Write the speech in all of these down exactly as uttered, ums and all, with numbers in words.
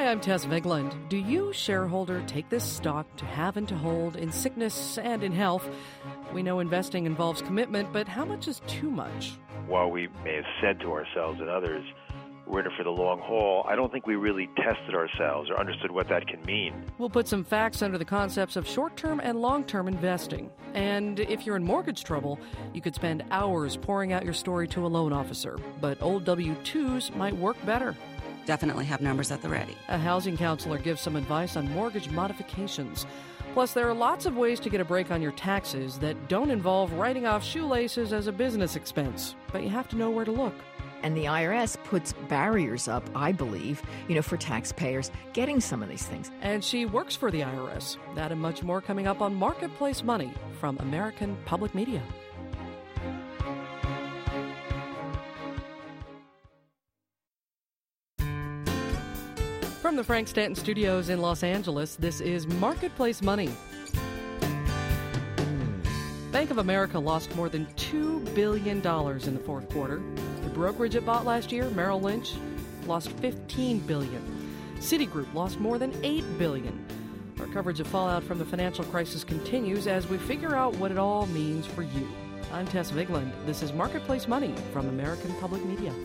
Hi, I'm Tess Vigland. Do you, shareholder, take this stock to have and to hold in sickness and in health? We know investing involves commitment, but how much is too much? While we may have said to ourselves and others, we're in it for the long haul, I don't think we really tested ourselves or understood what that can mean. We'll put some facts under the concepts of short-term and long-term investing. And if you're in mortgage trouble, you could spend hours pouring out your story to a loan officer. But old W two's might work better. Definitely have numbers at the ready. A housing counselor gives some advice on mortgage modifications. Plus, there are lots of ways to get a break on your taxes that don't involve writing off shoelaces as a business expense. But you have to know where to look. And the I R S puts barriers up, I believe, you know, for taxpayers getting some of these things. And she works for the I R S. That and much more coming up on Marketplace Money from American Public Media. From the Frank Stanton Studios in Los Angeles, this is Marketplace Money. Bank of America lost more than two billion dollars in the fourth quarter. The brokerage it bought last year, Merrill Lynch, lost fifteen billion dollars. Citigroup lost more than eight billion dollars. Our coverage of fallout from the financial crisis continues as we figure out what it all means for you. I'm Tess Vigland. This is Marketplace Money from American Public Media.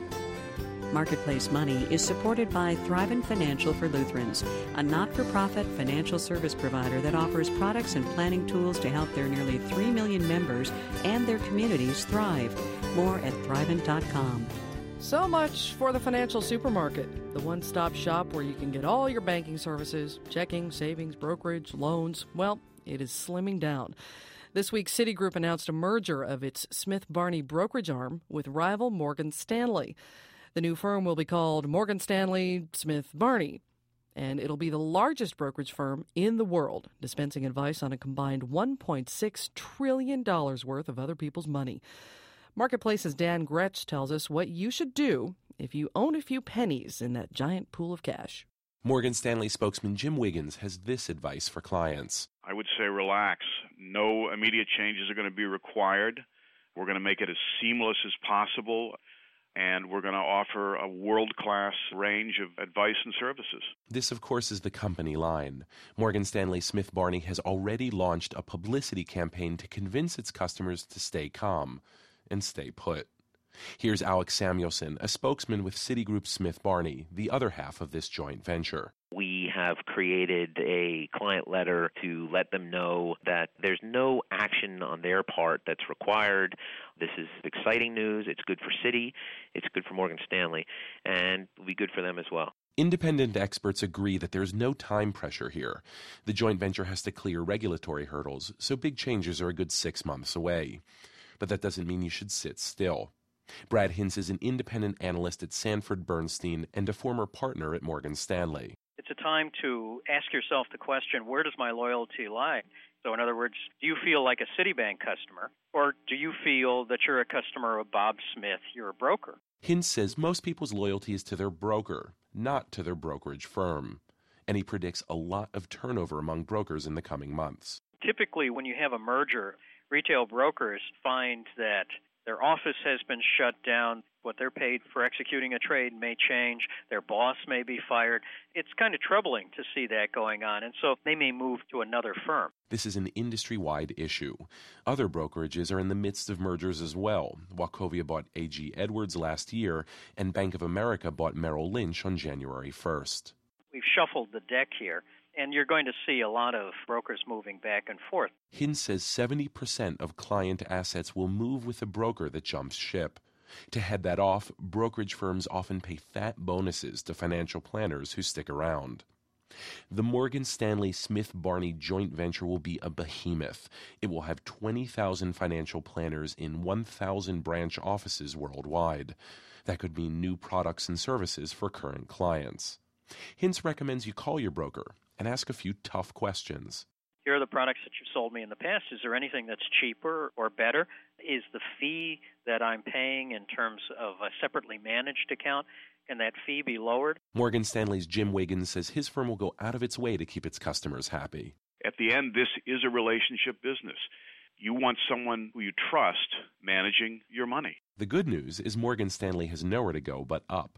Marketplace Money is supported by Thrivent Financial for Lutherans, a not-for-profit financial service provider that offers products and planning tools to help their nearly three million members and their communities thrive. More at thrivent dot com. So much for the financial supermarket, the one-stop shop where you can get all your banking services, checking, savings, brokerage, loans. Well, it is slimming down. This week, Citigroup announced a merger of its Smith Barney brokerage arm with rival Morgan Stanley. The new firm will be called Morgan Stanley Smith Barney, and it'll be the largest brokerage firm in the world, dispensing advice on a combined one point six trillion dollars worth of other people's money. Marketplace's Dan Gretsch tells us what you should do if you own a few pennies in that giant pool of cash. Morgan Stanley spokesman Jim Wiggins has this advice for clients. I would say relax. No immediate changes are going to be required. We're going to make it as seamless as possible. And we're going to offer a world-class range of advice and services. This, of course, is the company line. Morgan Stanley Smith Barney has already launched a publicity campaign to convince its customers to stay calm and stay put. Here's Alex Samuelson, a spokesman with Citigroup Smith Barney, the other half of this joint venture. We have created a client letter to let them know that there's no action on their part that's required. This is exciting news. It's good for Citi. It's good for Morgan Stanley. And it'll be good for them as well. Independent experts agree that there's no time pressure here. The joint venture has to clear regulatory hurdles, so big changes are a good six months away. But that doesn't mean you should sit still. Brad Hintz is an independent analyst at Sanford Bernstein and a former partner at Morgan Stanley. It's a time to ask yourself the question, where does my loyalty lie? So in other words, do you feel like a Citibank customer, or do you feel that you're a customer of Bob Smith, you're a broker? Hintz says most people's loyalty is to their broker, not to their brokerage firm. And he predicts a lot of turnover among brokers in the coming months. Typically, when you have a merger, retail brokers find that their office has been shut down. What they're paid for executing a trade may change. Their boss may be fired. It's kind of troubling to see that going on, and so they may move to another firm. This is an industry-wide issue. Other brokerages are in the midst of mergers as well. Wachovia bought A G Edwards last year, and Bank of America bought Merrill Lynch on January first. We've shuffled the deck here, and you're going to see a lot of brokers moving back and forth. Hintz says seventy percent of client assets will move with a broker that jumps ship. To head that off, brokerage firms often pay fat bonuses to financial planners who stick around. The Morgan Stanley Smith Barney joint venture will be a behemoth. It will have twenty thousand financial planners in one thousand branch offices worldwide. That could mean new products and services for current clients. Hintz recommends you call your broker and ask a few tough questions. Here are the products that you've sold me in the past. Is there anything that's cheaper or better? Is the fee that I'm paying in terms of a separately managed account, can that fee be lowered? Morgan Stanley's Jim Wiggins says his firm will go out of its way to keep its customers happy. At the end, this is a relationship business. You want someone who you trust managing your money. The good news is Morgan Stanley has nowhere to go but up.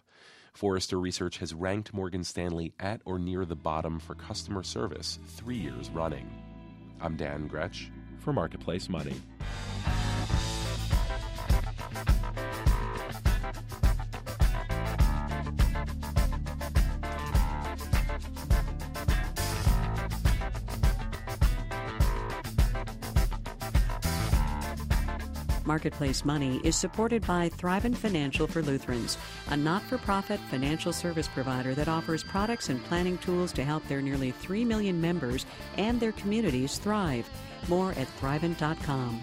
Forrester Research has ranked Morgan Stanley at or near the bottom for customer service three years running. I'm Dan Gretsch for Marketplace Money. Marketplace Money is supported by Thrivent Financial for Lutherans, a not-for-profit financial service provider that offers products and planning tools to help their nearly three million members and their communities thrive. More at thrivent dot com.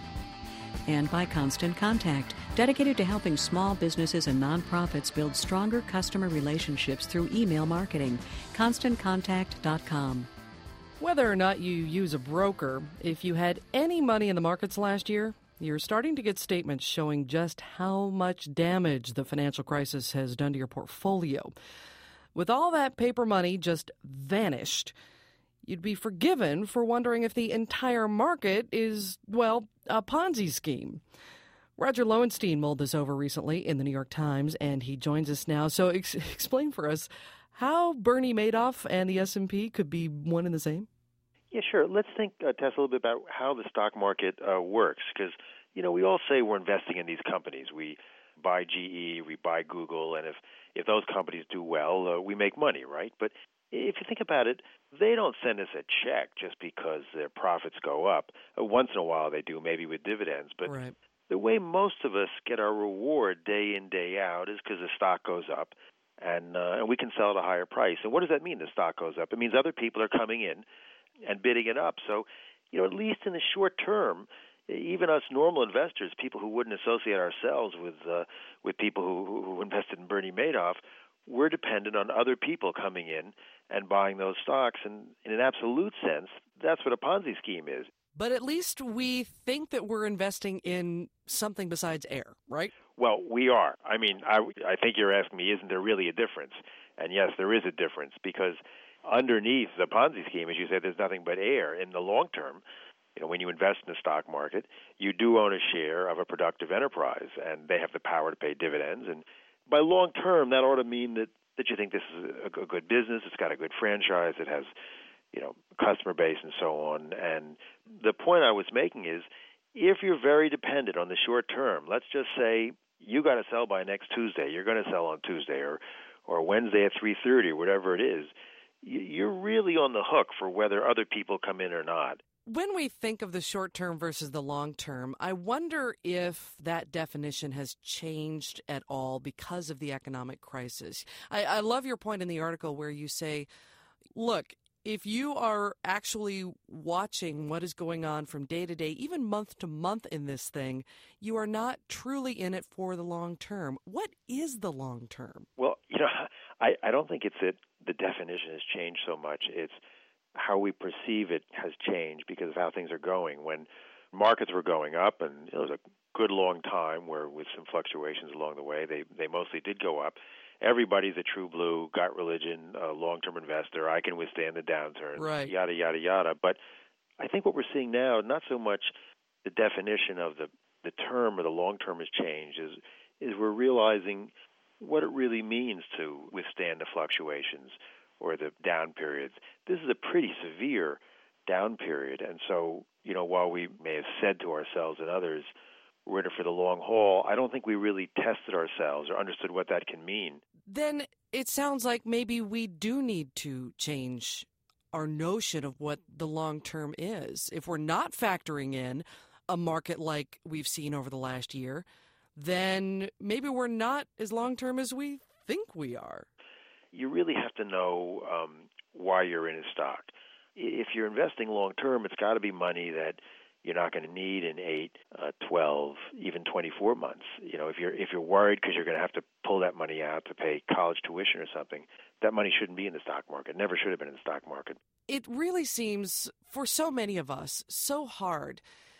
And by Constant Contact, dedicated to helping small businesses and nonprofits build stronger customer relationships through email marketing. constant contact dot com. Whether or not you use a broker, if you had any money in the markets last year, you're starting to get statements showing just how much damage the financial crisis has done to your portfolio. With all that paper money just vanished, you'd be forgiven for wondering if the entire market is, well, a Ponzi scheme. Roger Lowenstein mulled this over recently in the New York Times, and he joins us now. So ex- explain for us how Bernie Madoff and the S and P could be one and the same. Yeah, sure. Let's think, uh, Tess, a little bit about how the stock market uh, works, because, you know, we all say we're investing in these companies. We buy G E, we buy Google, and if, if those companies do well, uh, we make money, right? But if you think about it, they don't send us a check just because their profits go up. Uh, once in a while they do, maybe with dividends. But right. The way most of us get our reward day in, day out is because the stock goes up, and, uh, and we can sell at a higher price. And what does that mean, the stock goes up? It means other people are coming in and bidding it up. So, you know, at least in the short term, even us normal investors, people who wouldn't associate ourselves with uh, with people who, who invested in Bernie Madoff, we're dependent on other people coming in and buying those stocks. And in an absolute sense, that's what a Ponzi scheme is. But at least we think that we're investing in something besides air, right? Well, we are. I mean, I, I think you're asking me, isn't there really a difference? And yes, there is a difference, because underneath the Ponzi scheme, as you said, there's nothing but air. In the long term, you know, when you invest in the stock market, you do own a share of a productive enterprise, and they have the power to pay dividends. And by long term, that ought to mean that, that you think this is a, a good business, it's got a good franchise, it has, you know, customer base and so on. And the point I was making is, if you're very dependent on the short term, let's just say you got to sell by next Tuesday, you're going to sell on Tuesday or, or Wednesday at three thirty or whatever it is, you're really on the hook for whether other people come in or not. When we think of the short term versus the long term, I wonder if that definition has changed at all because of the economic crisis. I, I love your point in the article where you say, look, if you are actually watching what is going on from day to day, even month to month in this thing, you are not truly in it for the long term. What is the long term? Well, you know, I, I don't think it's that the definition has changed so much. It's how we perceive it has changed because of how things are going. When markets were going up, and it was a good long time where with some fluctuations along the way, they, they mostly did go up. Everybody's a true blue, got religion, a long-term investor. I can withstand the downturn, right. yada, yada, yada. But I think what we're seeing now, not so much the definition of the, the term or the long term has changed, is, is we're realizing what it really means to withstand the fluctuations or the down periods. This is a pretty severe down period. And so, you know, while we may have said to ourselves and others, we're in it for the long haul, I don't think we really tested ourselves or understood what that can mean. Then it sounds like maybe we do need to change our notion of what the long term is. If we're not factoring in a market like we've seen over the last year, then maybe we're not as long term as we think we are. You really have to know um, why you're in a stock. If you're investing long term, it's got to be money that you're not going to need in eight, uh, twelve, even twenty-four months. You know, if you're if you're worried because you're going to have to pull that money out to pay college tuition or something, that money shouldn't be in the stock market. Never should have been in the stock market. It really seems, for so many of us, so hard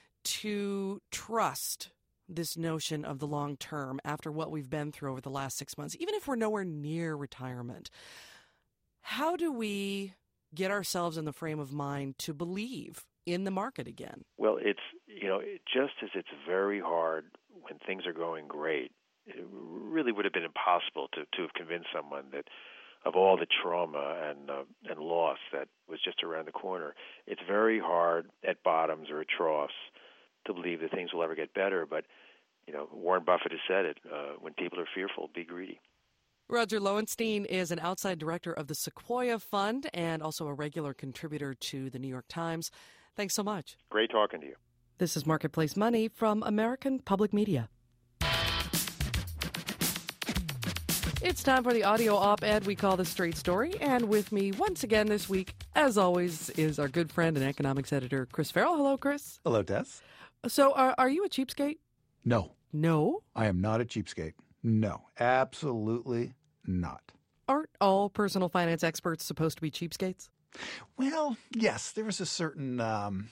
to trust this notion of the long term after what we've been through over the last six months, even if we're nowhere near retirement. How do we get ourselves in the frame of mind to believe in the market again? Well, it's, you know, it, just as it's very hard when things are going great it really would have been impossible to, to have convinced someone that of all the trauma and uh, and loss that was just around the corner. It's very hard at bottoms or at troughs to believe that things will ever get better. But, you know, Warren Buffett has said it, uh, when people are fearful, be greedy. Roger Lowenstein is an outside director of the Sequoia Fund and also a regular contributor to the New York Times. Thanks so much. Great talking to you. This is Marketplace Money from American Public Media. It's time for the audio op-ed we call The Straight Story. And with me once again this week, as always, is our good friend and economics editor, Chris Farrell. Hello, Chris. Hello, Tess. So are, are you a cheapskate? No. No? I am not a cheapskate. No, absolutely not. Aren't all personal finance experts supposed to be cheapskates? Well, yes, there is a certain um,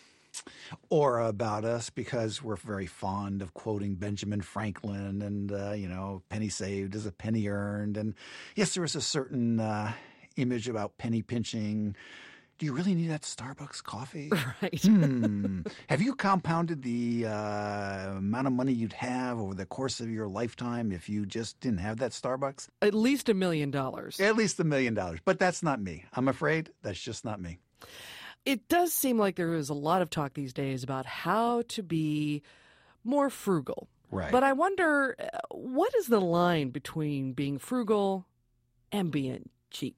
aura about us because we're very fond of quoting Benjamin Franklin and, uh, you know, penny saved is a penny earned. And yes, there is a certain uh, image about penny pinching. Do you really need that Starbucks coffee? Right. hmm. Have you compounded the uh, amount of money you'd have over the course of your lifetime if you just didn't have that Starbucks? At least a million dollars. At least a million dollars. But that's not me. I'm afraid that's just not me. It does seem like there is a lot of talk these days about how to be more frugal. Right. But I wonder, what is the line between being frugal and being cheap?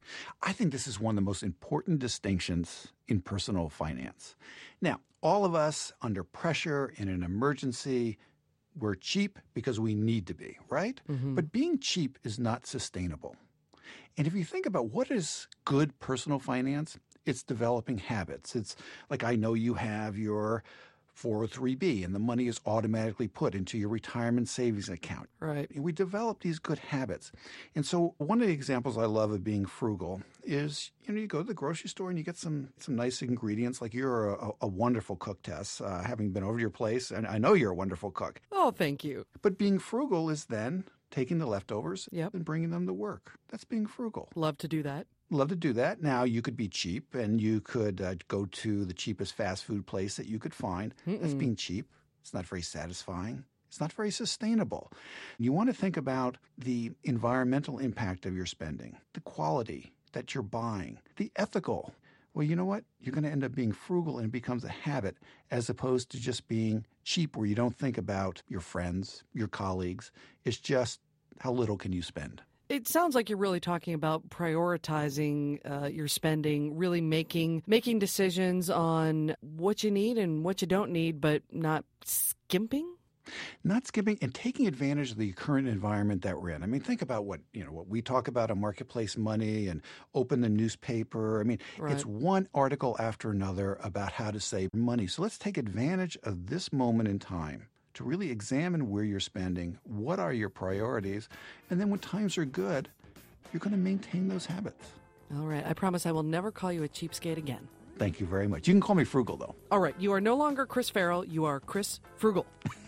I think this is one of the most important distinctions in personal finance. Now, all of us under pressure in an emergency, we're cheap because we need to be, right? Mm-hmm. But being cheap is not sustainable. And if you think about what is good personal finance, it's developing habits. It's like, I know you have your four oh three B and the money is automatically put into your retirement savings account. Right. And we develop these good habits. And so one of the examples I love of being frugal is, you know, you go to the grocery store and you get some some nice ingredients. Like you're a, a wonderful cook, Tess, uh, having been over to your place. And I know you're a wonderful cook. Oh, thank you. But being frugal is then taking the leftovers Yep. and bringing them to work. That's being frugal. Love to do that. Love to do that. Now, you could be cheap and you could uh, go to the cheapest fast food place that you could find. Mm-mm. That's being cheap. It's not very satisfying. It's not very sustainable. You want to think about the environmental impact of your spending, the quality that you're buying, the ethical. Well, you know what? You're going to end up being frugal and it becomes a habit as opposed to just being cheap where you don't think about your friends, your colleagues. It's just how little can you spend. It sounds like you're really talking about prioritizing uh, your spending, really making making decisions on what you need and what you don't need, but not skimping. Not skipping and taking advantage of the current environment that we're in. I mean, think about what, you know, what we talk about on Marketplace Money and open the newspaper. I mean, Right. It's one article after another about how to save money. So let's take advantage of this moment in time to really examine where you're spending, what are your priorities, and then when times are good, you're going to maintain those habits. All right. I promise I will never call you a cheapskate again. Thank you very much. You can call me frugal, though. All right. You are no longer Chris Farrell. You are Chris Frugal.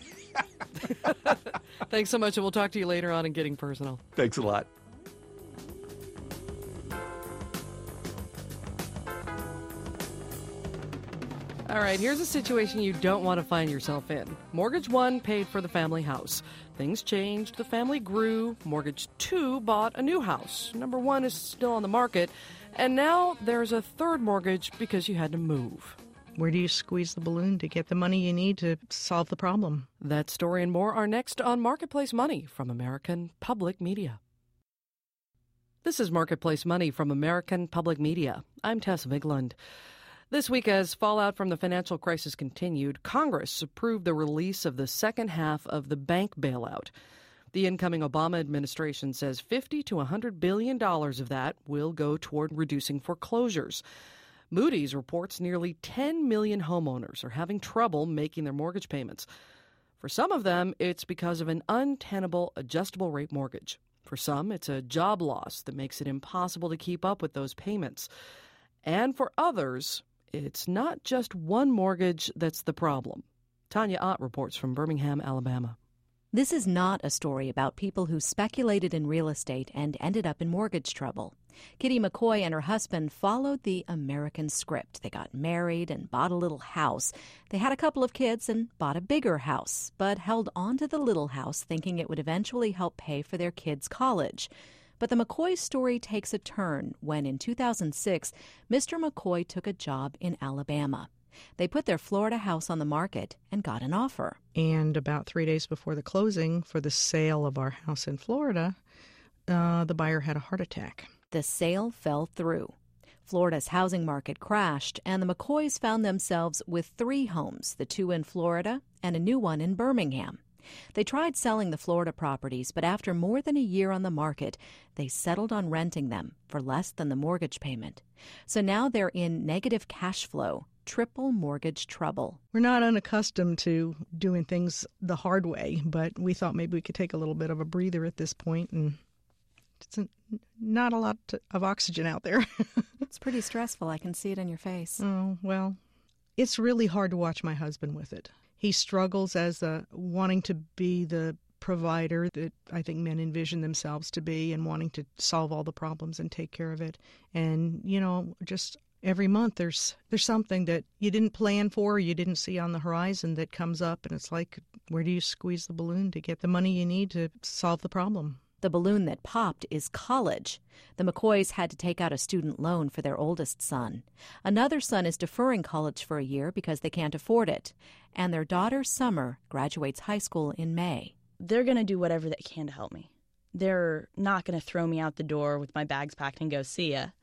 Thanks so much, and we'll talk to you later on in Getting Personal. Thanks a lot. All right, here's a situation you don't want to find yourself in. Mortgage one paid for the family house. Things changed, the family grew. Mortgage two bought a new house. Number one is still on the market. And now there's a third mortgage because you had to move. Where do you squeeze the balloon to get the money you need to solve the problem? That story and more are next on Marketplace Money from American Public Media. This is Marketplace Money from American Public Media. I'm Tess Vigland. This week, as fallout from the financial crisis continued, Congress approved the release of the second half of the bank bailout. The incoming Obama administration says fifty to one hundred billion dollars of that will go toward reducing foreclosures. Moody's reports nearly ten million homeowners are having trouble making their mortgage payments. For some of them, it's because of an untenable adjustable rate mortgage. For some, it's a job loss that makes it impossible to keep up with those payments. And for others, it's not just one mortgage that's the problem. Tanya Ott reports from Birmingham, Alabama. This is not a story about people who speculated in real estate and ended up in mortgage trouble. Kitty McCoy and her husband followed the American script. They got married and bought a little house. They had a couple of kids and bought a bigger house, but held on to the little house thinking it would eventually help pay for their kids' college. But the McCoy story takes a turn when, in two thousand six, Mister McCoy took a job in Alabama. They put their Florida house on the market and got an offer. And about three days before the closing for the sale of our house in Florida, uh, the buyer had a heart attack. The sale fell through. Florida's housing market crashed, and the McCoys found themselves with three homes, the two in Florida and a new one in Birmingham. They tried selling the Florida properties, but after more than a year on the market, they settled on renting them for less than the mortgage payment. So now they're in negative cash flow, triple mortgage trouble. We're not unaccustomed to doing things the hard way, but we thought maybe we could take a little bit of a breather at this point, and it's a, not a lot to, of oxygen out there. It's pretty stressful. I can see it on your face. Oh, well, it's really hard to watch my husband with it. He struggles as a, wanting to be the provider that I think men envision themselves to be and wanting to solve all the problems and take care of it. And, you know, just every month there's there's something that you didn't plan for or you didn't see on the horizon that comes up, and it's like, where do you squeeze the balloon to get the money you need to solve the problem? The balloon that popped is college. The McCoys had to take out a student loan for their oldest son. Another son is deferring college for a year because they can't afford it. And their daughter, Summer, graduates high school in May. They're going to do whatever they can to help me. They're not going to throw me out the door with my bags packed and go see ya.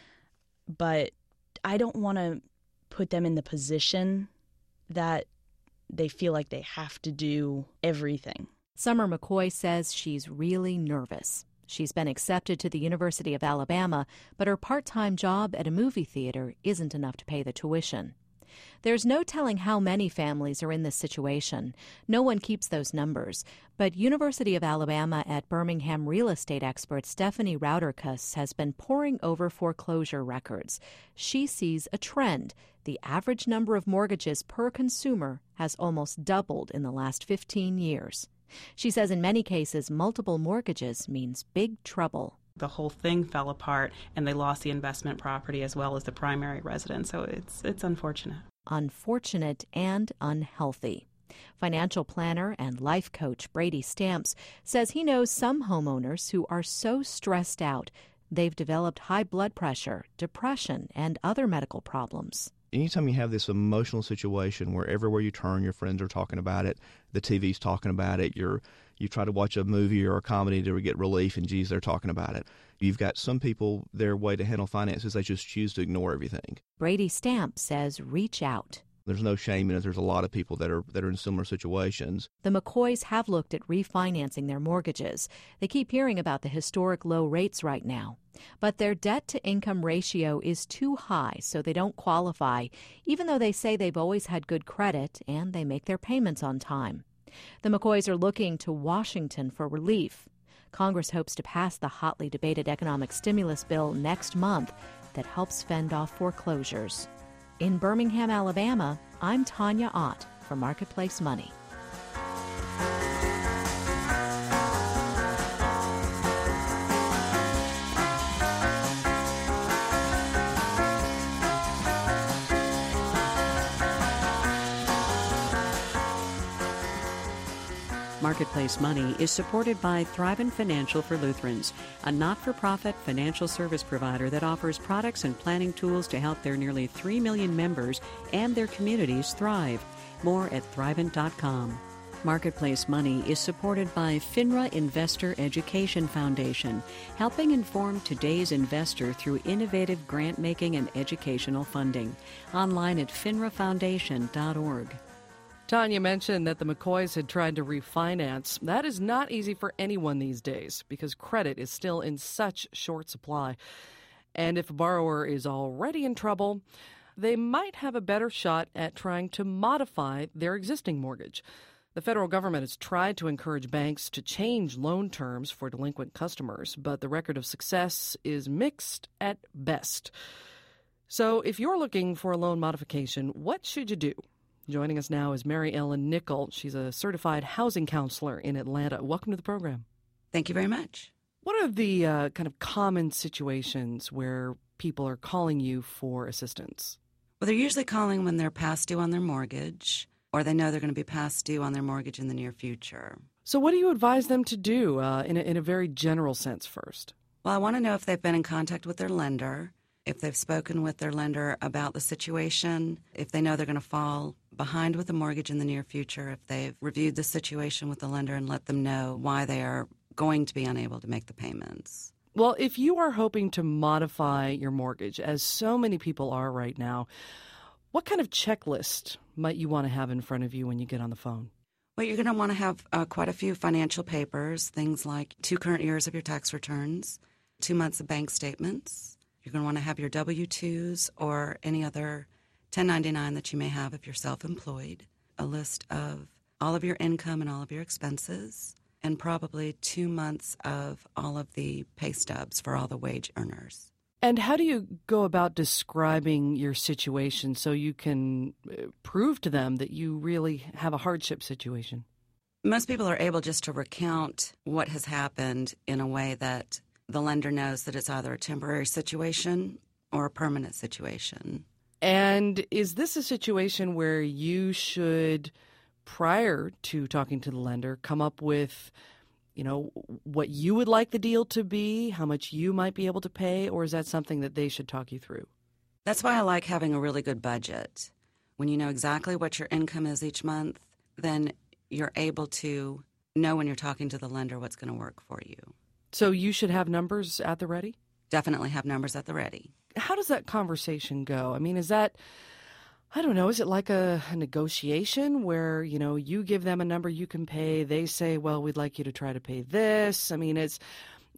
But I don't want to put them in the position that they feel like they have to do everything. Summer McCoy says she's really nervous. She's been accepted to the University of Alabama, but her part-time job at a movie theater isn't enough to pay the tuition. There's no telling how many families are in this situation. No one keeps those numbers. But University of Alabama at Birmingham real estate expert Stephanie Rauterkus has been poring over foreclosure records. She sees a trend. The average number of mortgages per consumer has almost doubled in the last fifteen years. She says in many cases, multiple mortgages means big trouble. The whole thing fell apart, and they lost the investment property as well as the primary residence. So it's it's unfortunate. Unfortunate and unhealthy. Financial planner and life coach Brady Stamps says he knows some homeowners who are so stressed out they've developed high blood pressure, depression, and other medical problems. Anytime you have this emotional situation where everywhere you turn, your friends are talking about it, the T V's talking about it, you're, you try to watch a movie or a comedy to get relief, and geez, they're talking about it. You've got some people, their way to handle finances, they just choose to ignore everything. Brady Stamp says reach out. There's no shame in it. There's a lot of people that are that are in similar situations. The McCoys have looked at refinancing their mortgages. They keep hearing about the historic low rates right now. But their debt-to-income ratio is too high, so they don't qualify, even though they say they've always had good credit and they make their payments on time. The McCoys are looking to Washington for relief. Congress hopes to pass the hotly debated economic stimulus bill next month that helps fend off foreclosures. In Birmingham, Alabama, I'm Tanya Ott for Marketplace Money. Marketplace Money is supported by Thrivent Financial for Lutherans, a not-for-profit financial service provider that offers products and planning tools to help their nearly three million members and their communities thrive. More at thrivent dot com. Marketplace Money is supported by FINRA Investor Education Foundation, helping inform today's investor through innovative grant-making and educational funding. Online at finra foundation dot org. Tanya mentioned that the McCoys had tried to refinance. That is not easy for anyone these days because credit is still in such short supply. And if a borrower is already in trouble, they might have a better shot at trying to modify their existing mortgage. The federal government has tried to encourage banks to change loan terms for delinquent customers, but the record of success is mixed at best. So if you're looking for a loan modification, what should you do? Joining us now is Mary Ellen Nickel. She's a certified housing counselor in Atlanta. Welcome to the program. Thank you very much. What are the uh, kind of common situations where people are calling you for assistance? Well, they're usually calling when they're past due on their mortgage, or they know they're going to be past due on their mortgage in the near future. So what do you advise them to do uh, in, a, in a very general sense first? Well, I want to know if they've been in contact with their lender, if they've spoken with their lender about the situation, if they know they're going to fall behind with the mortgage in the near future, if they've reviewed the situation with the lender and let them know why they are going to be unable to make the payments. Well, if you are hoping to modify your mortgage, as so many people are right now, what kind of checklist might you want to have in front of you when you get on the phone? Well, you're going to want to have uh, quite a few financial papers, things like two current years of your tax returns, two months of bank statements. You're going to want to have your W two's or any other ten ninety-nine that you may have if you're self-employed, a list of all of your income and all of your expenses, and probably two months of all of the pay stubs for all the wage earners. And how do you go about describing your situation so you can prove to them that you really have a hardship situation? Most people are able just to recount what has happened in a way that the lender knows that it's either a temporary situation or a permanent situation. And is this a situation where you should, prior to talking to the lender, come up with, you know, what you would like the deal to be, how much you might be able to pay, or is that something that they should talk you through? That's why I like having a really good budget. When you know exactly what your income is each month, then you're able to know when you're talking to the lender what's going to work for you. So you should have numbers at the ready? Definitely have numbers at the ready. How does that conversation go? I mean, is that, I don't know, is it like a, a negotiation where, you know, you give them a number you can pay, they say, well, we'd like you to try to pay this? I mean, it's,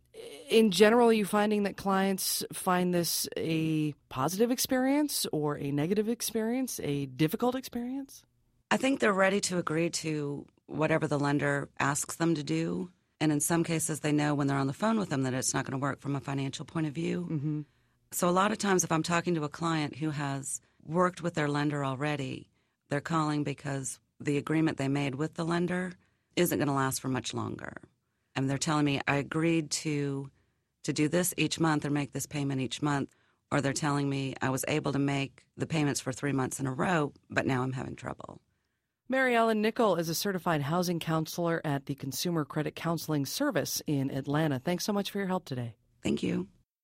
in general, are you finding that clients find this a positive experience or a negative experience, a difficult experience? I think they're ready to agree to whatever the lender asks them to do. And in some cases, they know when they're on the phone with them that it's not going to work from a financial point of view. Mm-hmm. So a lot of times if I'm talking to a client who has worked with their lender already, they're calling because the agreement they made with the lender isn't going to last for much longer. And they're telling me, I agreed to to do this each month or make this payment each month. Or they're telling me I was able to make the payments for three months in a row, but now I'm having trouble. Mary Ellen Nickel is a certified housing counselor at the Consumer Credit Counseling Service in Atlanta. Thanks so much for your help today. Thank you.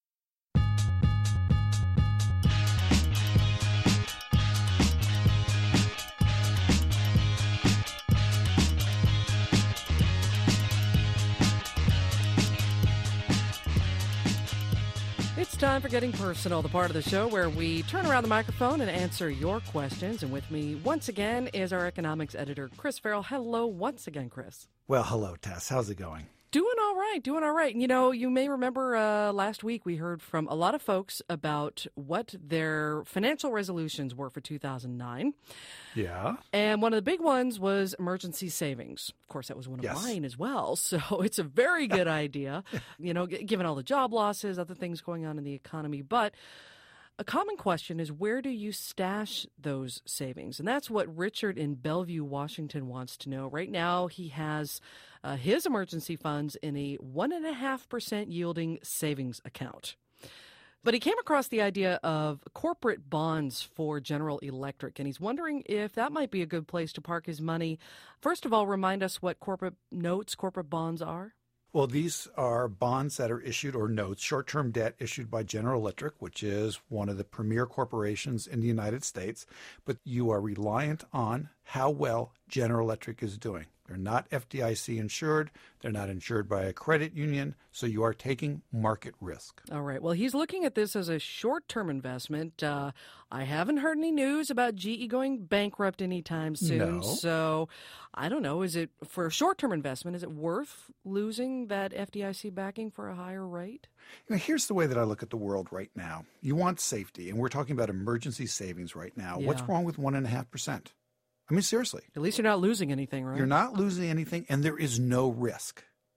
It's time for Getting Personal, the part of the show where we turn around the microphone and answer your questions. And with me once again is our economics editor, Chris Farrell. Hello once again, Chris. Well, hello, Tess. How's it going? Doing all right, doing all right. You know, you may remember uh, last week we heard from a lot of folks about what their financial resolutions were for two thousand nine. Yeah. And one of the big ones was emergency savings. Of course, that was one of yes. mine as well. So it's a very good idea, you know, g- given all the job losses, other things going on in the economy. But a common question is, where do you stash those savings? And that's what Richard in Bellevue, Washington wants to know. Right now, he has uh, his emergency funds in a one point five percent yielding savings account. But he came across the idea of corporate bonds for General Electric, and he's wondering if that might be a good place to park his money. First of all, remind us what corporate notes, corporate bonds are. Well, these are bonds that are issued, or notes, short-term debt issued by General Electric, which is one of the premier corporations in the United States. But you are reliant on how well General Electric is doing. They're not F D I C insured. They're not insured by a credit union. So you are taking market risk. All right. Well, he's looking at this as a short-term investment. Uh, I haven't heard any news about G E going bankrupt anytime soon. No. So I don't know. Is it, for a short-term investment, is it worth losing that F D I C backing for a higher rate? You know, here's the way that I look at the world right now. You want safety, and we're talking about emergency savings right now. Yeah. What's wrong with one point five percent? I mean, seriously. At least you're not losing anything, right? You're not losing anything, and there is no risk.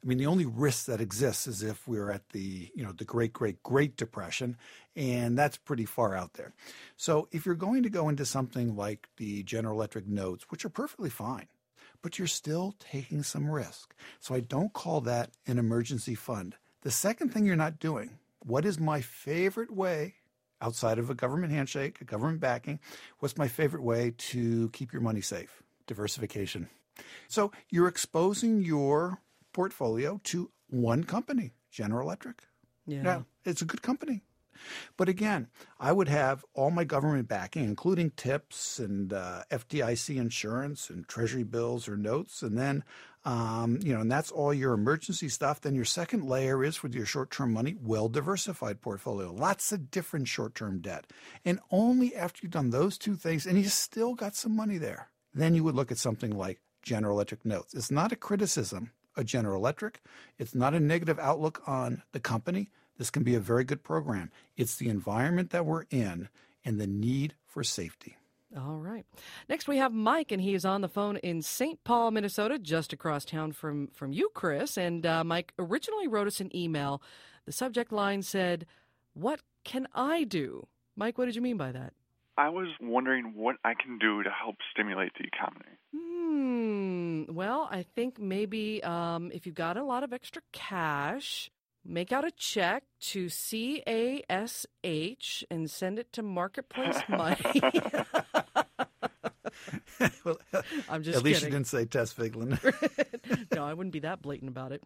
I mean, the only risk that exists is if we're at the, you know, the great, great, great depression, and that's pretty far out there. So if you're going to go into something like the General Electric notes, which are perfectly fine, but you're still taking some risk. So I don't call that an emergency fund. The second thing you're not doing, what is my favorite way, outside of a government handshake, a government backing, what's my favorite way to keep your money safe? Diversification. So you're exposing your portfolio to one company, General Electric. Yeah. Now, it's a good company. But again, I would have all my government backing, including tips and uh, F D I C insurance and treasury bills or notes. And then, um, you know, and that's all your emergency stuff. Then your second layer is with your short-term money, well-diversified portfolio, lots of different short-term debt. And only after you've done those two things, and you still got some money there, then you would look at something like General Electric notes. It's not a criticism of General Electric. It's not a negative outlook on the company. This can be a very good program. It's the environment that we're in and the need for safety. All right. Next, we have Mike, and he is on the phone in Saint Paul, Minnesota, just across town from, from you, Chris. And uh, Mike originally wrote us an email. The subject line said, "What can I do?" Mike, what did you mean by that? I was wondering what I can do to help stimulate the economy. Hmm. Well, I think maybe um, if you've got a lot of extra cash, make out a check to C A S H and send it to Marketplace Money. Well, I'm just At least kidding. you didn't say Tess Figlin. No, I wouldn't be that blatant about it.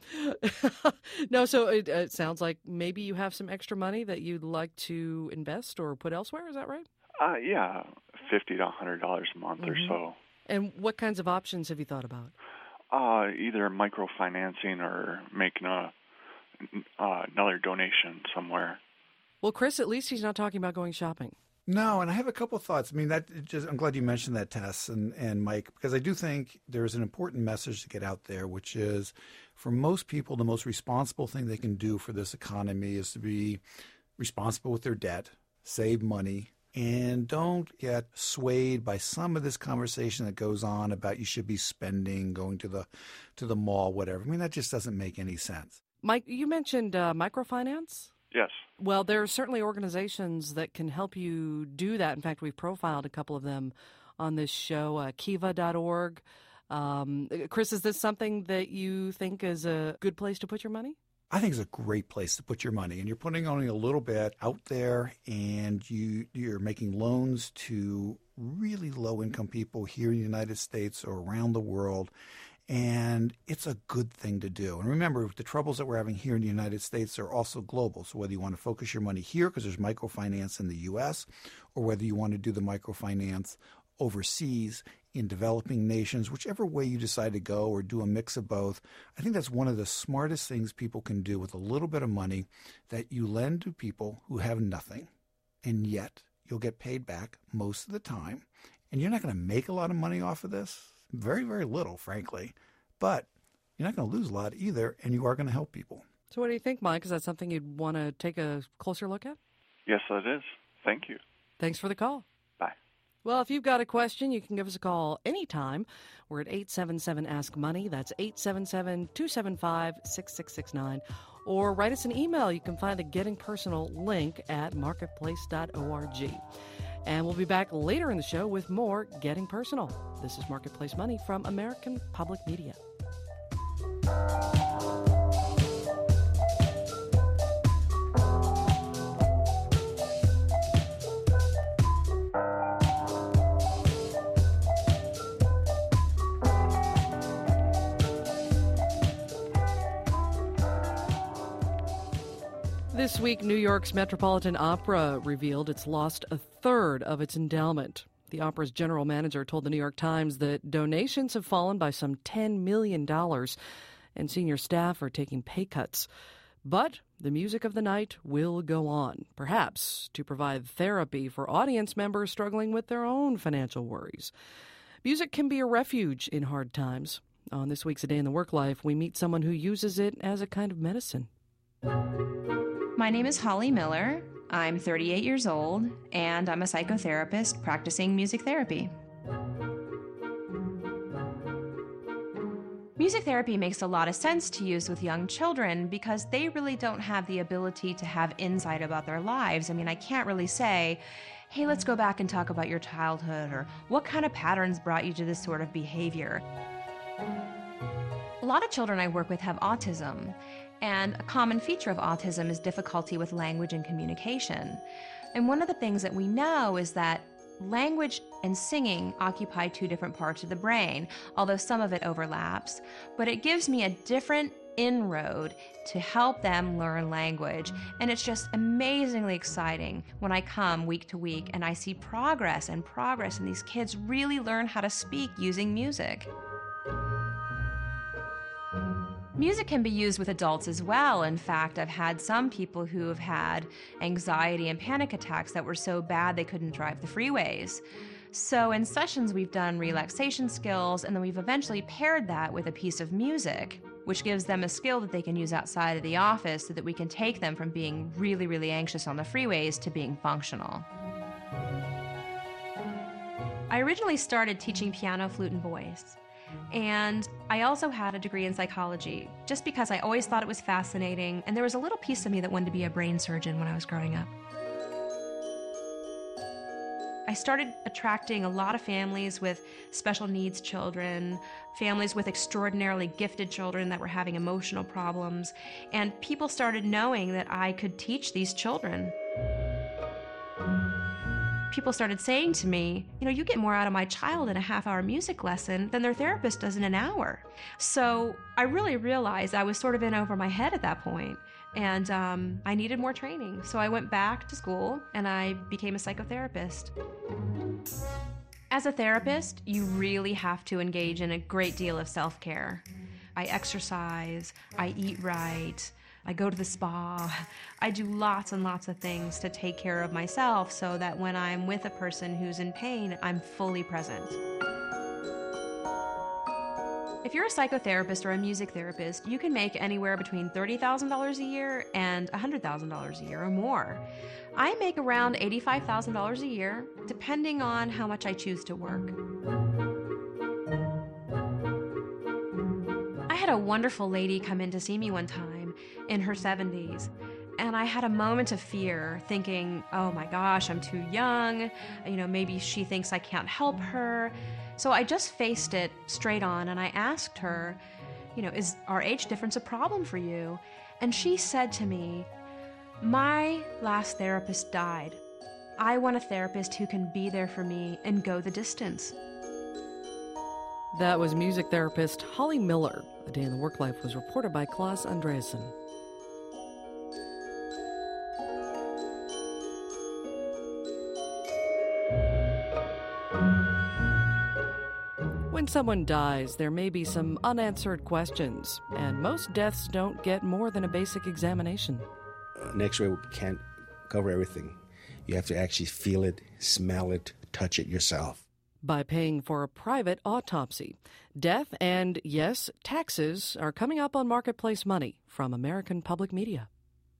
No, so it, it sounds like maybe you have some extra money that you'd like to invest or put elsewhere. Is that right? Uh, yeah, fifty to a hundred dollars a month Mm-hmm. or so. And what kinds of options have you thought about? Uh, either microfinancing or making a uh, another donation somewhere. Well, Chris, at least he's not talking about going shopping. No, and I have a couple of thoughts. I mean, that it just I'm glad you mentioned that, Tess and, and Mike, because I do think there's an important message to get out there, which is for most people, the most responsible thing they can do for this economy is to be responsible with their debt, save money, and don't get swayed by some of this conversation that goes on about you should be spending, going to the to the mall, whatever. I mean, that just doesn't make any sense. Mike, you mentioned uh, microfinance? Yes. Well, there are certainly organizations that can help you do that. In fact, we've profiled a couple of them on this show, uh, kiva dot org. Um, Chris, is this something that you think is a good place to put your money? I think it's a great place to put your money, and you're putting only a little bit out there, and you, you're making loans to really low-income people here in the United States or around the world, and it's a good thing to do. And remember, the troubles that we're having here in the United States are also global, so whether you want to focus your money here because there's microfinance in the U S, or whether you want to do the microfinance overseas in developing nations, whichever way you decide to go or do a mix of both, I think that's one of the smartest things people can do with a little bit of money that you lend to people who have nothing, and yet you'll get paid back most of the time. And you're not going to make a lot of money off of this, very, very little, frankly, but you're not going to lose a lot either, and you are going to help people. So what do you think, Mike? Is that something you'd want to take a closer look at? Yes, it is. Thank you. Thanks for the call. Bye. Well, if you've got a question, you can give us a call anytime. We're at eight seven seven, ask money. That's eight seven seven, two seven five, six six six nine. Or write us an email. You can find the Getting Personal link at marketplace dot org. And we'll be back later in the show with more Getting Personal. This is Marketplace Money from American Public Media. This week, New York's Metropolitan Opera revealed it's lost a third of its endowment. The opera's general manager told the New York Times that donations have fallen by some ten million dollars, and senior staff are taking pay cuts. But the music of the night will go on, perhaps to provide therapy for audience members struggling with their own financial worries. Music can be a refuge in hard times. On this week's A Day in the Work Life, we meet someone who uses it as a kind of medicine. My name is Holly Miller. I'm thirty-eight years old, and I'm a psychotherapist practicing music therapy. Music therapy makes a lot of sense to use with young children because they really don't have the ability to have insight about their lives. I mean, I can't really say, hey, let's go back and talk about your childhood, or what kind of patterns brought you to this sort of behavior. A lot of children I work with have autism, and a common feature of autism is difficulty with language and communication. And one of the things that we know is that language and singing occupy two different parts of the brain, although some of it overlaps, but it gives me a different inroad to help them learn language. And it's just amazingly exciting when I come week to week and I see progress and progress, and these kids really learn how to speak using music. Music can be used with adults as well. In fact, I've had some people who have had anxiety and panic attacks that were so bad they couldn't drive the freeways. So in sessions, we've done relaxation skills, and then we've eventually paired that with a piece of music, which gives them a skill that they can use outside of the office so that we can take them from being really, really anxious on the freeways to being functional. I originally started teaching piano, flute, and voice. And I also had a degree in psychology, just because I always thought it was fascinating, and there was a little piece of me that wanted to be a brain surgeon when I was growing up. I started attracting a lot of families with special needs children, families with extraordinarily gifted children that were having emotional problems, and people started knowing that I could teach these children. People started saying to me, you know, you get more out of my child in a half-hour music lesson than their therapist does in an hour. So I really realized I was sort of in over my head at that point, and um, I needed more training. So I went back to school, and I became a psychotherapist. As a therapist, you really have to engage in a great deal of self-care. I exercise, I eat right, I go to the spa. I do lots and lots of things to take care of myself so that when I'm with a person who's in pain, I'm fully present. If you're a psychotherapist or a music therapist, you can make anywhere between thirty thousand dollars a year and one hundred thousand dollars a year or more. I make around eighty-five thousand dollars a year, depending on how much I choose to work. I had a wonderful lady come in to see me one time in her seventies, and I had a moment of fear, thinking, oh my gosh, I'm too young, you know, maybe she thinks I can't help her. So I just faced it straight on, and I asked her, you know, is our age difference a problem for you? And she said to me, my last therapist died. I want a therapist who can be there for me and go the distance. That was music therapist Holly Miller. A Day in the Work Life was reported by Klaus Andreasen. When someone dies, there may be some unanswered questions, and most deaths don't get more than a basic examination. An X-ray can't cover everything. You have to actually feel it, smell it, touch it yourself. By paying for a private autopsy. Death and, yes, taxes are coming up on Marketplace Money from American Public Media.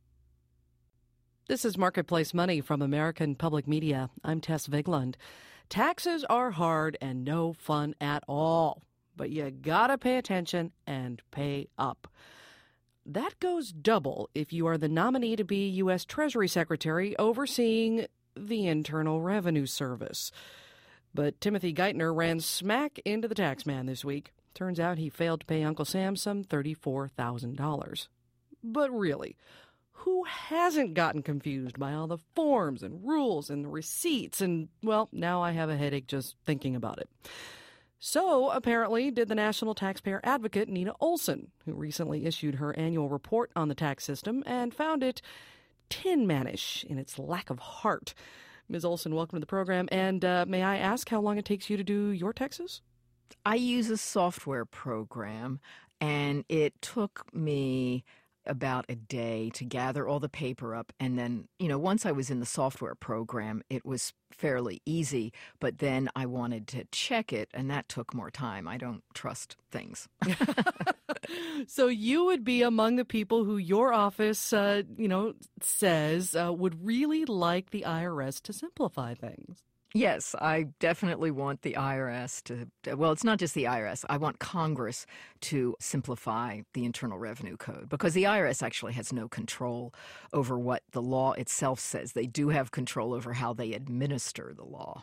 This is Marketplace Money from American Public Media. I'm Tess Vigeland. Taxes are hard and no fun at all, but you gotta pay attention and pay up. That goes double if you are the nominee to be U S Treasury Secretary overseeing the Internal Revenue Service. But Timothy Geithner ran smack into the tax man this week. Turns out he failed to pay Uncle Sam some thirty-four thousand dollars. But really, who hasn't gotten confused by all the forms and rules and the receipts? And, well, now I have a headache just thinking about it. So, apparently, did the National Taxpayer Advocate Nina Olson, who recently issued her annual report on the tax system and found it tin manish in its lack of heart. Miz Olson, welcome to the program. And uh, may I ask how long it takes you to do your taxes? I use a software program, and it took me about a day to gather all the paper up. And then, you know, once I was in the software program, it was fairly easy. But then I wanted to check it, and that took more time. I don't trust things. So you would be among the people who your office, uh, you know, says uh, would really like the I R S to simplify things. Yes, I definitely want the I R S to, well, it's not just the I R S. I want Congress to simplify the Internal Revenue Code because the I R S actually has no control over what the law itself says. They do have control over how they administer the law.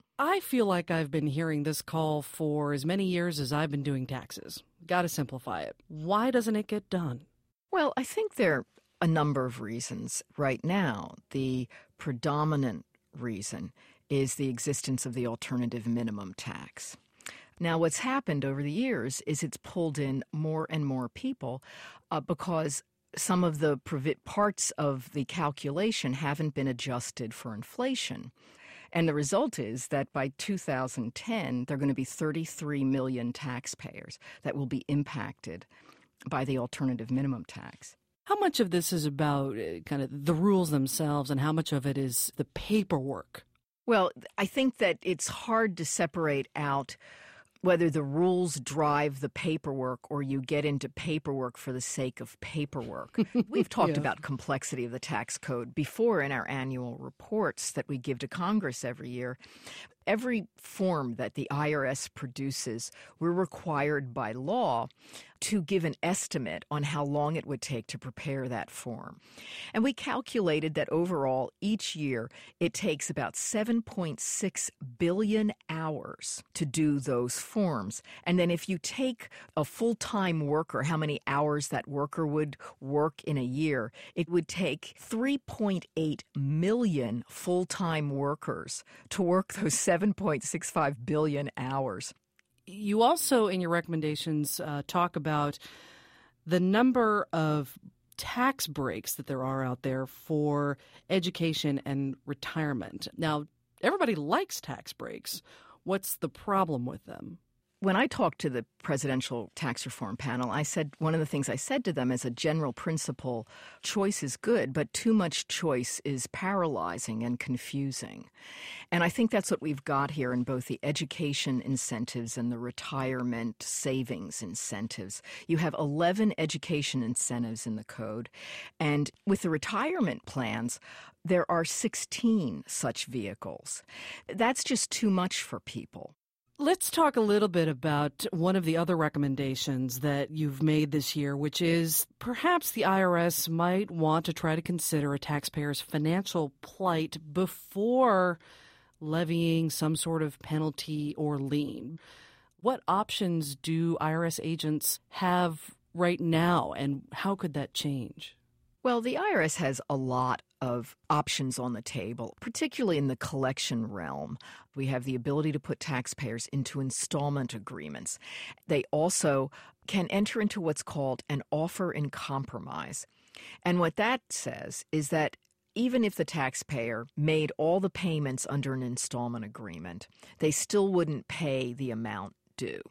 I feel like I've been hearing this call for as many years as I've been doing taxes. Got to simplify it. Why doesn't it get done? Well, I think there are a number of reasons. Right now, the predominant reason is the existence of the alternative minimum tax. Now, what's happened over the years is it's pulled in more and more people uh, because some of the parts of the calculation haven't been adjusted for inflation. And the result is that by two thousand ten, there are going to be thirty-three million taxpayers that will be impacted by the alternative minimum tax. How much of this is about uh, kind of the rules themselves and how much of it is the paperwork? Well, I think that it's hard to separate out whether the rules drive the paperwork or you get into paperwork for the sake of paperwork. We've talked Yeah. about complexity of the tax code before in our annual reports that we give to Congress every year. Every form that the I R S produces, we're required by law to give an estimate on how long it would take to prepare that form. And we calculated that overall, each year, it takes about seven point six billion hours to do those forms. And then if you take a full-time worker, how many hours that worker would work in a year, it would take three point eight million full-time workers to work those seven point six five billion hours. You also, in your recommendations, uh, talk about the number of tax breaks that there are out there for education and retirement. Now, everybody likes tax breaks. What's the problem with them? When I talked to the Presidential Tax Reform Panel, I said one of the things I said to them as a general principle, choice is good, but too much choice is paralyzing and confusing. And I think that's what we've got here in both the education incentives and the retirement savings incentives. You have eleven education incentives in the code, and with the retirement plans, there are sixteen such vehicles. That's just too much for people. Let's talk a little bit about one of the other recommendations that you've made this year, which is perhaps the I R S might want to try to consider a taxpayer's financial plight before levying some sort of penalty or lien. What options do I R S agents have right now, and how could that change? Well, the I R S has a lot of options on the table, particularly in the collection realm. We have the ability to put taxpayers into installment agreements. They also can enter into what's called an offer in compromise. And what that says is that even if the taxpayer made all the payments under an installment agreement, they still wouldn't pay the amount due.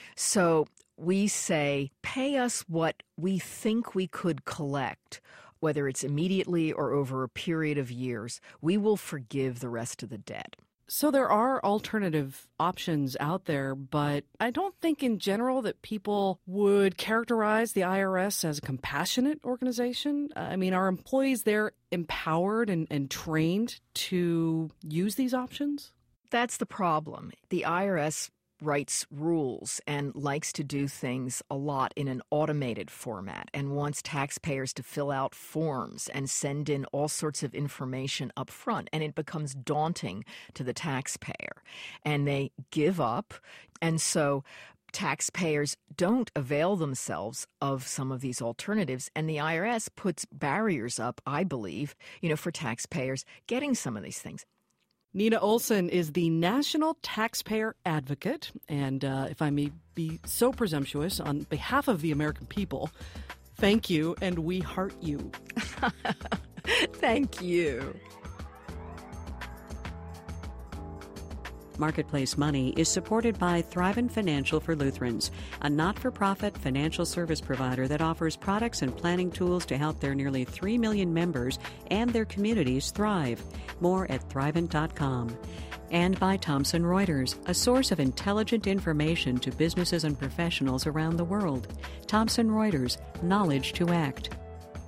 So we say, pay us what we think we could collect, whether it's immediately or over a period of years. We will forgive the rest of the debt. So there are alternative options out there, but I don't think in general that people would characterize the I R S as a compassionate organization. I mean, are employees there empowered and, and trained to use these options? That's the problem. The I R S writes rules and likes to do things a lot in an automated format and wants taxpayers to fill out forms and send in all sorts of information up front. And it becomes daunting to the taxpayer. And they give up. And so taxpayers don't avail themselves of some of these alternatives. And the I R S puts barriers up, I believe, you know, for taxpayers getting some of these things. Nina Olson is the National Taxpayer Advocate, and uh, if I may be so presumptuous, on behalf of the American people, thank you, and we heart you. Thank you. Marketplace Money is supported by Thrivent Financial for Lutherans, a not-for-profit financial service provider that offers products and planning tools to help their nearly three million members and their communities thrive. More at thrivent dot com. And by Thomson Reuters, a source of intelligent information to businesses and professionals around the world. Thomson Reuters, knowledge to act.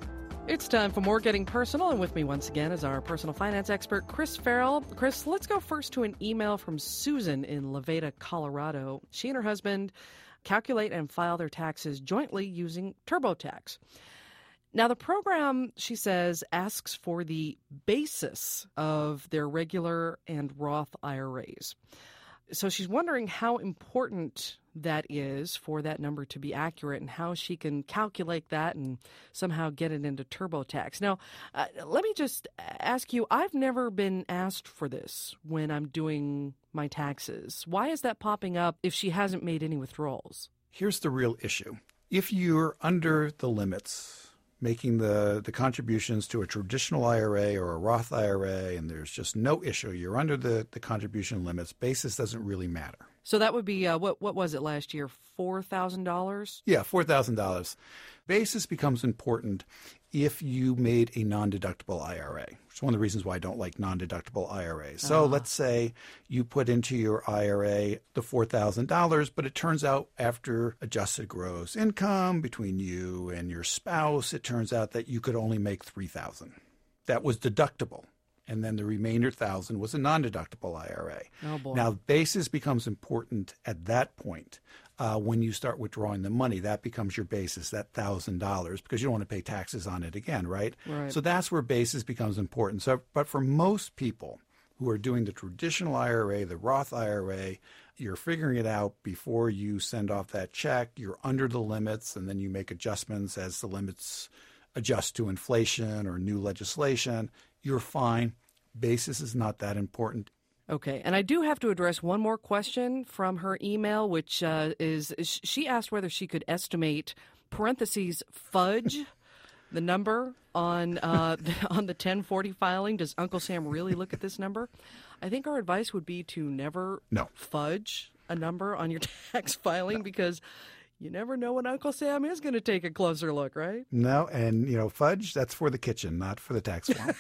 It's time for more Getting Personal, and with me once again is our personal finance expert, Chris Farrell. Chris, let's go first to an email from Susan in Levada, Colorado. She and her husband calculate and file their taxes jointly using TurboTax. Now, the program, she says, asks for the basis of their regular and Roth I R As. So she's wondering how important that is for that number to be accurate and how she can calculate that and somehow get it into TurboTax. Now, uh, let me just ask you, I've never been asked for this when I'm doing my taxes. Why is that popping up if she hasn't made any withdrawals? Here's the real issue. If you're under the limits, making the, the contributions to a traditional I R A or a Roth I R A, and there's just no issue, you're under the, the contribution limits, basis doesn't really matter. So that would be, uh, what what was it last year, four thousand dollars? Yeah, four thousand dollars. Basis becomes important if you made a non-deductible I R A, which is one of the reasons why I don't like non-deductible I R As. So uh-huh. let's say you put into your I R A the four thousand dollars, but it turns out after adjusted gross income between you and your spouse, it turns out that you could only make three thousand dollars. That was deductible. And then the remainder one thousand dollars was a non-deductible I R A. Oh, boy. Now, basis becomes important at that point. Uh, when you start withdrawing the money, that becomes your basis, that one thousand dollars, because you don't want to pay taxes on it again, right? Right. So that's where basis becomes important. So, but for most people who are doing the traditional I R A, the Roth I R A, you're figuring it out before you send off that check. You're under the limits, and then you make adjustments as the limits adjust to inflation or new legislation. You're fine. Basis is not that important. Okay, and I do have to address one more question from her email, which uh, is, is she asked whether she could estimate, parentheses, fudge, the number on uh, on the ten forty filing. Does Uncle Sam really look at this number? I think our advice would be to never no. fudge a number on your tax filing no. because you never know when Uncle Sam is going to take a closer look, right? No, and, you know, fudge, that's for the kitchen, not for the tax form.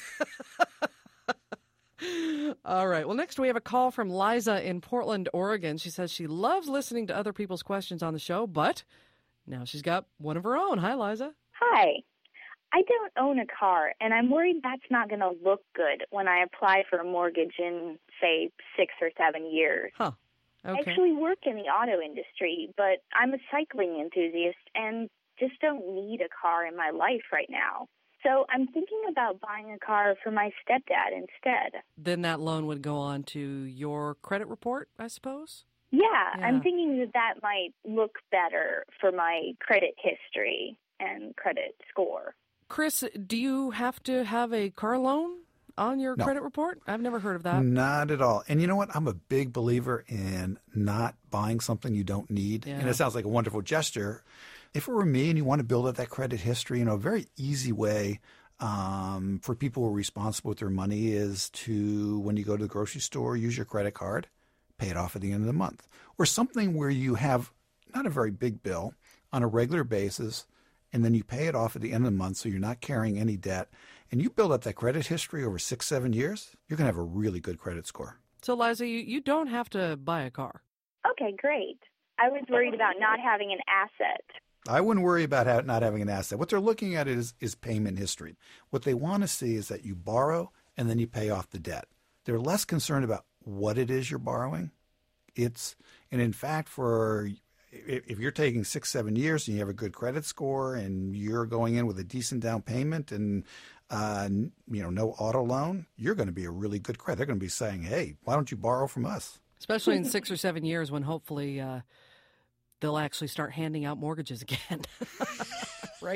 All right. Well, next we have a call from Liza in Portland, Oregon. She says she loves listening to other people's questions on the show, but now she's got one of her own. Hi, Liza. Hi. I don't own a car, and I'm worried that's not going to look good when I apply for a mortgage in, say, six or seven years. Huh. Okay. I actually work in the auto industry, but I'm a cycling enthusiast and just don't need a car in my life right now. So I'm thinking about buying a car for my stepdad instead. Then that loan would go on to your credit report, I suppose? Yeah, yeah. I'm thinking that that might look better for my credit history and credit score. Chris, do you have to have a car loan on your no. credit report? I've never heard of that. Not at all. And you know what? I'm a big believer in not buying something you don't need. Yeah. And it sounds like a wonderful gesture. If it were me and you want to build up that credit history, you know, a very easy way um, for people who are responsible with their money is to, when you go to the grocery store, use your credit card, pay it off at the end of the month. Or something where you have not a very big bill on a regular basis, and then you pay it off at the end of the month so you're not carrying any debt. And you build up that credit history over six, seven years, you're going to have a really good credit score. So, Liza, you, you don't have to buy a car. Okay, great. I was worried about not having an asset. I wouldn't worry about how, not having an asset. What they're looking at is, is payment history. What they want to see is that you borrow and then you pay off the debt. They're less concerned about what it is you're borrowing. It's, and in fact, for if you're taking six, seven years and you have a good credit score and you're going in with a decent down payment and uh, you know no auto loan, you're going to be a really good credit. They're going to be saying, "Hey, why don't you borrow from us?" Especially in six or seven years when hopefully uh, they'll actually start handing out mortgages again, right?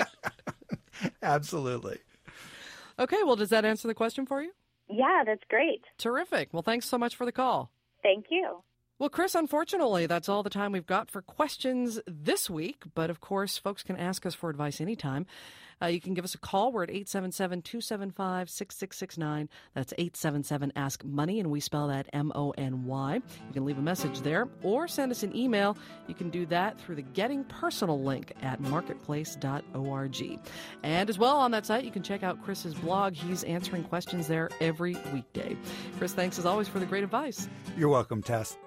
Absolutely. Okay, well, does that answer the question for you? Yeah, that's great. Terrific. Well, thanks so much for the call. Thank you. Well, Chris, unfortunately, that's all the time we've got for questions this week. But, of course, folks can ask us for advice anytime. Uh, you can give us a call. We're at eight seven seven, two seven five, six six six nine. That's eight seven seven, ask money, and we spell that M O N Y. You can leave a message there or send us an email. You can do that through the Getting Personal link at marketplace dot org. And as well on that site, you can check out Chris's blog. He's answering questions there every weekday. Chris, thanks as always for the great advice. You're welcome, Tess.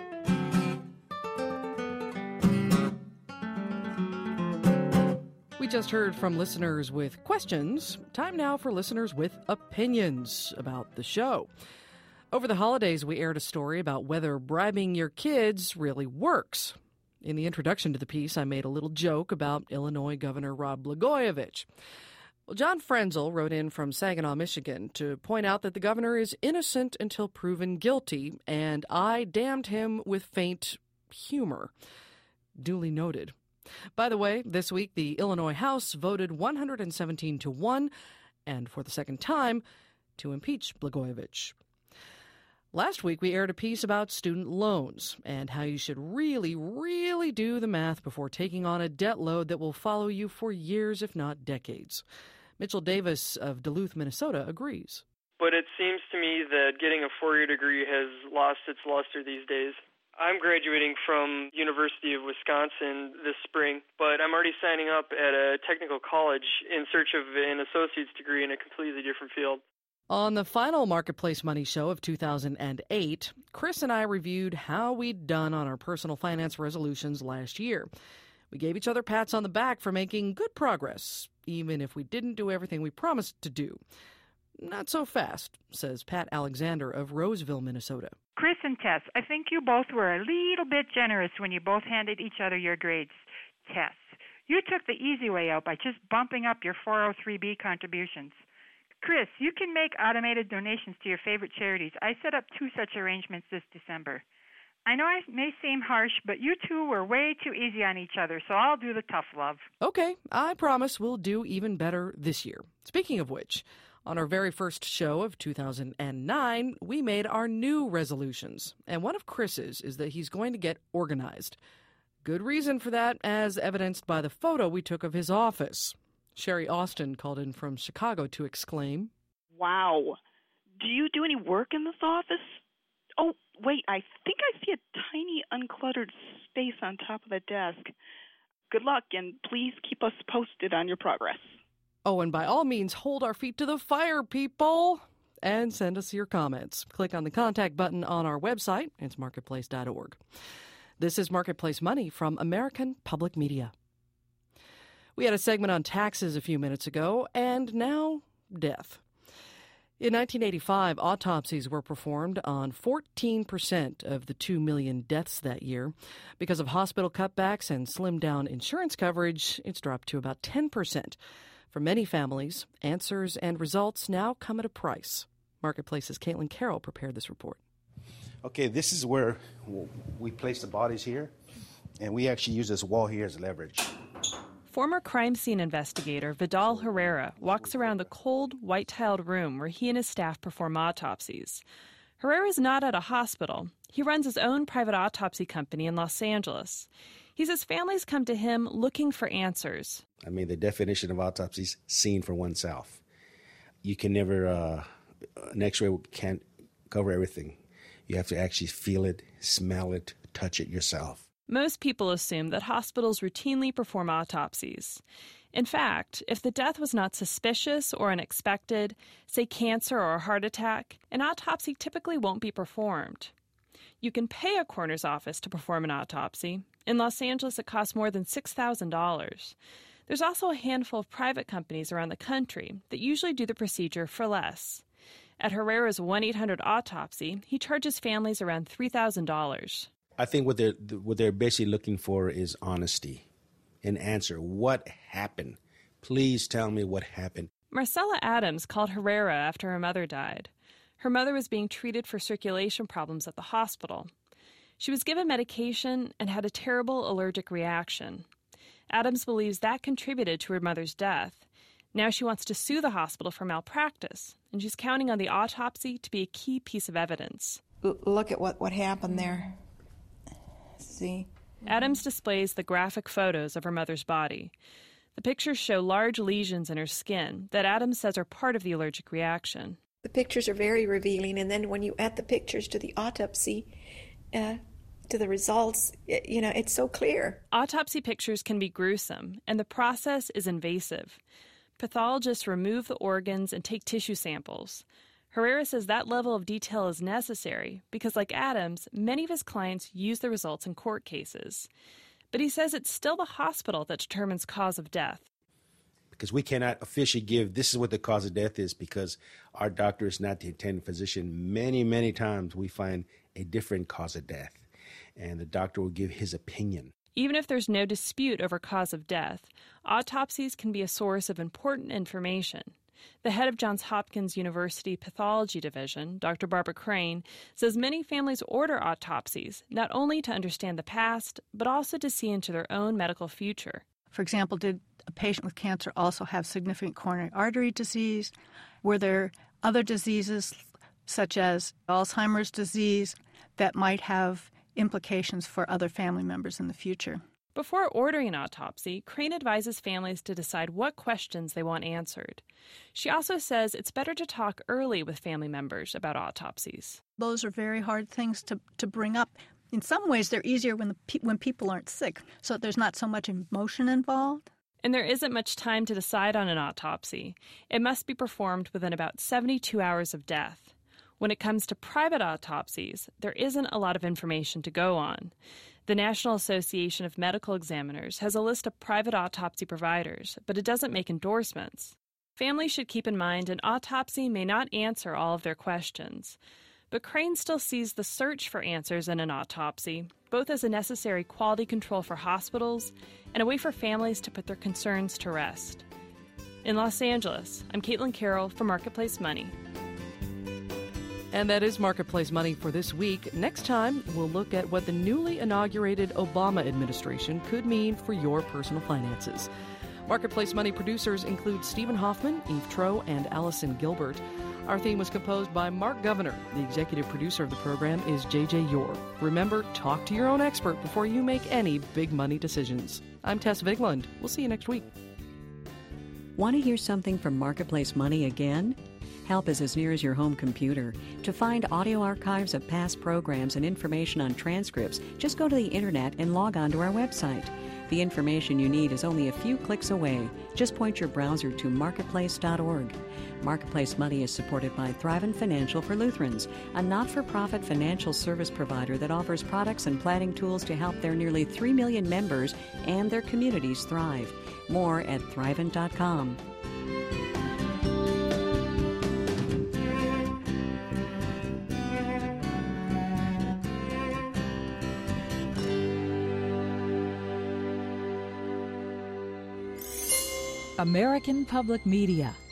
We just heard from listeners with questions. Time now for listeners with opinions about the show. Over the holidays, we aired a story about whether bribing your kids really works. In the introduction to the piece, I made a little joke about Illinois Governor Rod Blagojevich. Well, John Frenzel wrote in from Saginaw, Michigan, to point out that the governor is innocent until proven guilty, and I damned him with faint humor. Duly noted. By the way, this week the Illinois House voted one hundred seventeen to one, and for the second time, to impeach Blagojevich. Last week we aired a piece about student loans and how you should really, really do the math before taking on a debt load that will follow you for years, if not decades. Mitchell Davis of Duluth, Minnesota, agrees. But it seems to me that getting a four-year degree has lost its luster these days. I'm graduating from University of Wisconsin this spring, but I'm already signing up at a technical college in search of an associate's degree in a completely different field. On the final Marketplace Money show of two thousand eight, Chris and I reviewed how we'd done on our personal finance resolutions last year. We gave each other pats on the back for making good progress, even if we didn't do everything we promised to do. Not so fast, says Pat Alexander of Roseville, Minnesota. Chris and Tess, I think you both were a little bit generous when you both handed each other your grades. Tess, you took the easy way out by just bumping up your four oh three B contributions. Chris, you can make automated donations to your favorite charities. I set up two such arrangements this December. I know I may seem harsh, but you two were way too easy on each other, so I'll do the tough love. Okay, I promise we'll do even better this year. Speaking of which, on our very first show of two thousand nine, we made our new resolutions, and one of Chris's is that he's going to get organized. Good reason for that, as evidenced by the photo we took of his office. Sherry Austin called in from Chicago to exclaim, "Wow, do you do any work in this office? Oh, wait, I think I see a tiny uncluttered space on top of the desk. Good luck, and please keep us posted on your progress." Oh, and by all means, hold our feet to the fire, people, and send us your comments. Click on the contact button on our website. It's marketplace dot org. This is Marketplace Money from American Public Media. We had a segment on taxes a few minutes ago, and now death. In nineteen eighty-five, autopsies were performed on fourteen percent of the two million deaths that year. Because of hospital cutbacks and slimmed-down insurance coverage, it's dropped to about ten percent. For many families, answers and results now come at a price. Marketplace's Caitlin Carroll prepared this report. Okay, this is where we place the bodies here, and we actually use this wall here as leverage. Former crime scene investigator Vidal Herrera walks around the cold, white-tiled room where he and his staff perform autopsies. Herrera's not at a hospital. He runs his own private autopsy company in Los Angeles. He says families come to him looking for answers. I mean, the definition of autopsy is seen for oneself. You can never, uh, an x-ray can't cover everything. You have to actually feel it, smell it, touch it yourself. Most people assume that hospitals routinely perform autopsies. In fact, if the death was not suspicious or unexpected, say cancer or a heart attack, an autopsy typically won't be performed. You can pay a coroner's office to perform an autopsy. In Los Angeles, it costs more than six thousand dollars. There's also a handful of private companies around the country that usually do the procedure for less. At Herrera's one eight hundred autopsy, he charges families around three thousand dollars. I think what they're, what they're basically looking for is honesty. An answer. What happened? Please tell me what happened. Marcella Adams called Herrera after her mother died. Her mother was being treated for circulation problems at the hospital. She was given medication and had a terrible allergic reaction. Adams believes that contributed to her mother's death. Now she wants to sue the hospital for malpractice, and she's counting on the autopsy to be a key piece of evidence. L- look at what, what happened there. See? Adams displays the graphic photos of her mother's body. The pictures show large lesions in her skin that Adams says are part of the allergic reaction. The pictures are very revealing, and then when you add the pictures to the autopsy, uh, to the results, you know, it's so clear. Autopsy pictures can be gruesome, and the process is invasive. Pathologists remove the organs and take tissue samples. Herrera says that level of detail is necessary because, like Adams, many of his clients use the results in court cases. But he says it's still the hospital that determines cause of death. because we cannot officially give this is what the cause of death is, because our doctor is not the attending physician. Many, many times we find a different cause of death, and the doctor will give his opinion. Even if there's no dispute over cause of death, autopsies can be a source of important information. The head of Johns Hopkins University Pathology Division, Doctor Barbara Crane, says many families order autopsies not only to understand the past, but also to see into their own medical future. For example, did a patient with cancer also have significant coronary artery disease? Were there other diseases, such as Alzheimer's disease, that might have implications for other family members in the future? Before ordering an autopsy, Crane advises families to decide what questions they want answered. She also says it's better to talk early with family members about autopsies. Those are very hard things to, to bring up. In some ways, they're easier when, the, when people aren't sick, so there's not so much emotion involved. And there isn't much time to decide on an autopsy. It must be performed within about seventy-two hours of death. When it comes to private autopsies, there isn't a lot of information to go on. The National Association of Medical Examiners has a list of private autopsy providers, but it doesn't make endorsements. Families should keep in mind an autopsy may not answer all of their questions, but Crane still sees the search for answers in an autopsy, both as a necessary quality control for hospitals and a way for families to put their concerns to rest. In Los Angeles, I'm Caitlin Carroll for Marketplace Money. And that is Marketplace Money for this week. Next time, we'll look at what the newly inaugurated Obama administration could mean for your personal finances. Marketplace Money producers include Stephen Hoffman, Eve Troe, and Allison Gilbert. Our theme was composed by Mark Governor. The executive producer of the program is J J Yor. Remember, talk to your own expert before you make any big money decisions. I'm Tess Vigland. We'll see you next week. Want to hear something from Marketplace Money again? Help is as near as your home computer. To find audio archives of past programs and information on transcripts, just go to the internet and log on to our website. The information you need is only a few clicks away. Just point your browser to marketplace dot org. Marketplace Money is supported by Thrivent Financial for Lutherans, a not-for-profit financial service provider that offers products and planning tools to help their nearly three million members and their communities thrive. More at thrivent dot com. American Public Media